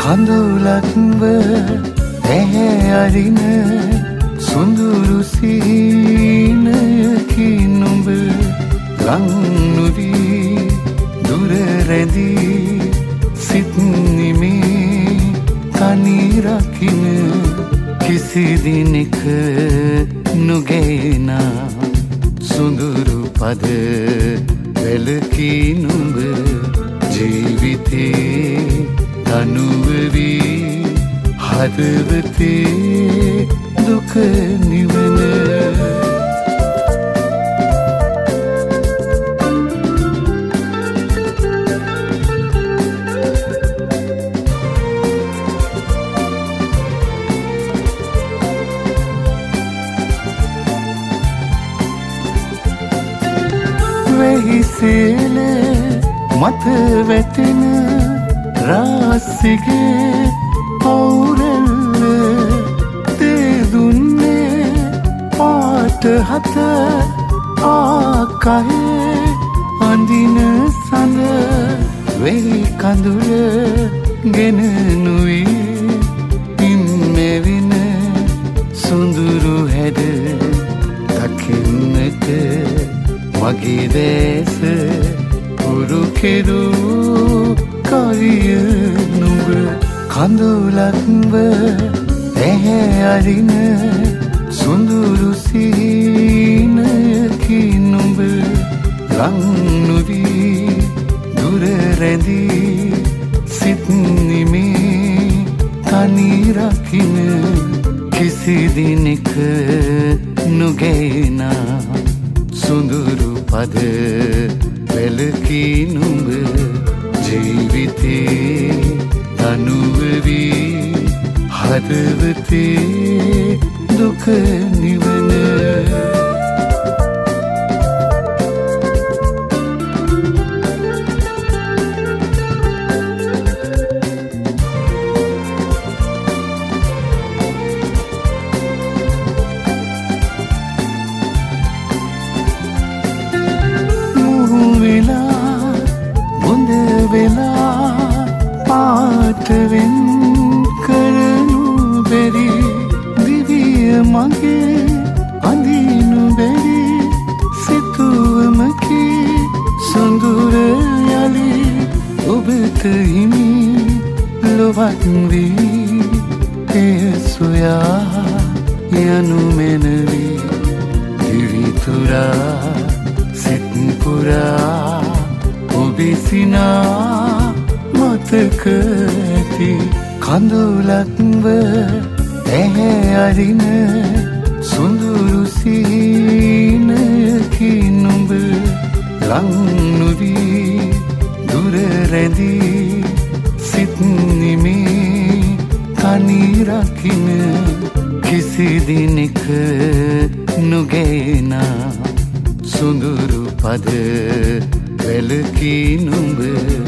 කඳුලක්ව ඇහැ අරින සුඳුරු සීනයකින් නුඹ ලං නොවී දුර රැඳී සිත් නිමේ තනි රකින්න කිසි දිනක නොගැයෙනා සුඳුරු පද වැලකී නුඹ ජීවිතේ තනුව වී හදවතේ දුක නිවන වෙහිසෙන මත වැටෙන රාසිගේ පෞරල්ල දෙදුන්නේ පාට හත ආකයේ අඳින සඳ වෙහි කඳුල ගෙන නුයි පිම්මෙවින සුඳුරු හැඩ දකින්නට මගේ දැස පුරු කෙරු කවිය නුඹ කඳුලක්ව ඇහැ අරින සුඳුරු සීනයකින් නුඹ ලං නොවී දුර රැඳී සිත් නිමේ තනි රකින්න කිසි දිනක නොගැයෙනා සුඳුරු පද වැලකී නුඹ ජීවිතේ තනුව වී හදවතේ දුක නිවන වෙලා පාටවෙන් කරනු බැරි දිවිය මගේ අඳිනු බැරි සිතුවමකි සොඳුර යලි ඔබට හිමි ලොවක් වී එය සොයා යනු මැනවි දිවිතුරා සිත් පුරා ඔබෙසිනා මතක ඇති කඳුලක්ව ඇහැ අරින සුඳුරු සීනයකින් නුඹ ලං නොවී දුර රැඳී සිත් නිමේ තනි රකින්න කිසි දිනක නොගැයෙනා සුඳුරු පද වැලකී නුඹ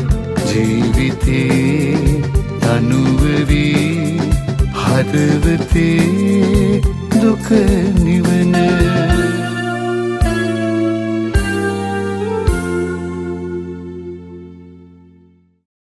ජීවිතේ තනුව වී හදවතේ දුක නිවන